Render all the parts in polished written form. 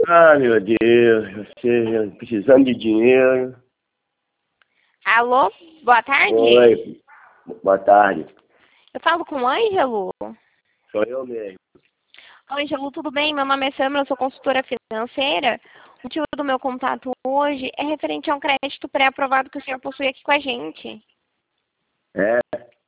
Ah, meu Deus, você precisando de dinheiro. Alô? Boa tarde. Oi, boa tarde. Eu falo com o Ângelo. Sou eu mesmo. Ângelo, tudo bem? Meu nome é Sandra, eu sou consultora financeira. O motivo do meu contato hoje é referente a um crédito pré-aprovado que o senhor possui aqui com a gente. É.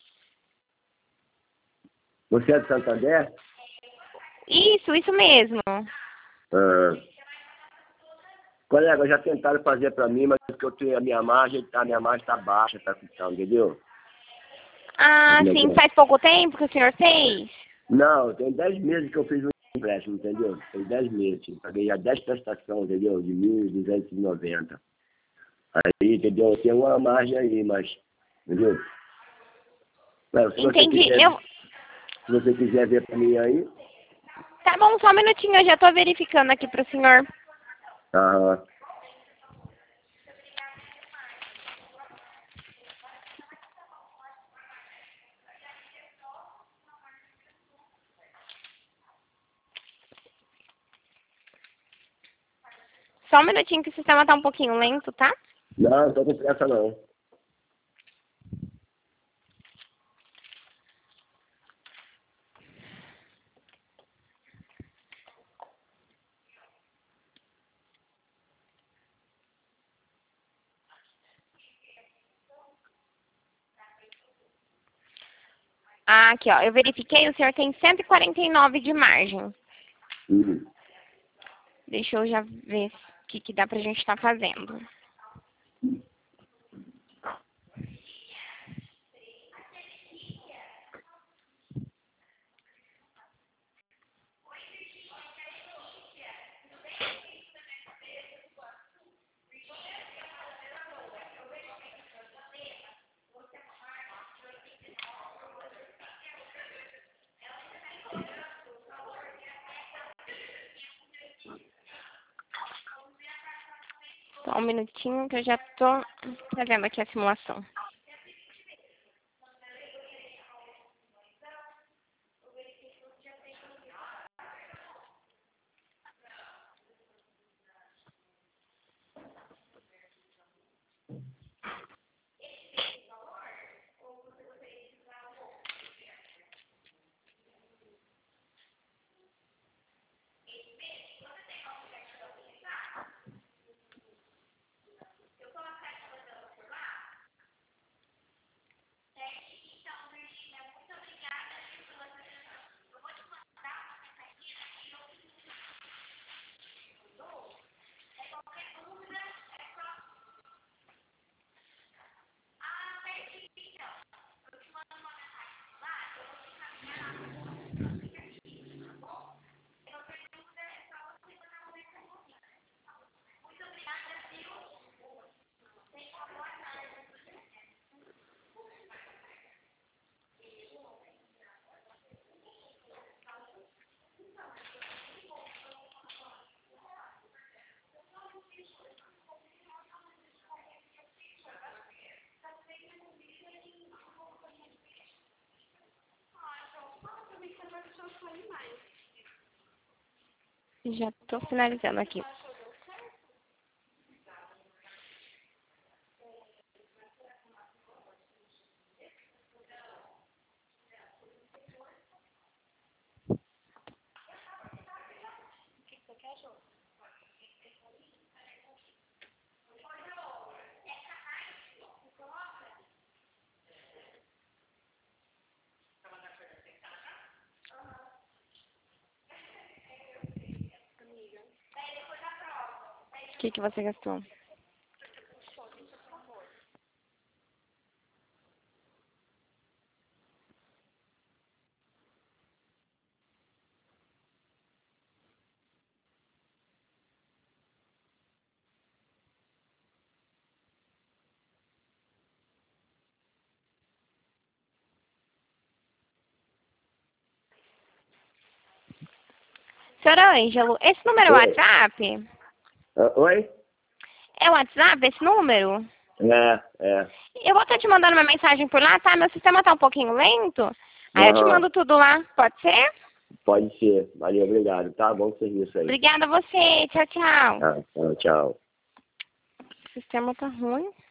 Você é de Santander? Isso mesmo. Ah. Colega, já tentaram fazer para mim, mas porque eu tenho a minha margem está baixa, entendeu? Ah, O sim, negócio. faz pouco tempo que o senhor fez? Não, tem 10 meses que eu fiz um empréstimo, entendeu? Tem 10 meses. Paguei já 10 prestações, entendeu? De 1.290. Aí, entendeu? Tem uma margem aí, mas, entendeu? Mas, Entendi. se você quiser ver para mim aí, Tá bom, só um minutinho, eu já tô verificando aqui pro senhor. ah, Só um minutinho que o sistema tá um pouquinho lento, tá? não estou com pressa não. Ah, aqui, ó. Eu verifiquei, o senhor tem 149 de margem. Hum. Deixa eu já ver o que dá pra gente estar fazendo. Só um minutinho que eu já tô fazendo aqui a simulação. Já tô finalizando aqui. O que você gastou? Senhor Ângelo, esse número é o Oi? WhatsApp? Ah, oi? É o WhatsApp esse número? É. Eu vou estar te mandando uma mensagem por lá, tá? Meu sistema tá um pouquinho lento. Aí eu te Aham. mando tudo lá, pode ser? Pode ser. Valeu, obrigado, tá? Bom serviço aí. Obrigada a você. Tchau, tchau. Tchau. O sistema tá ruim.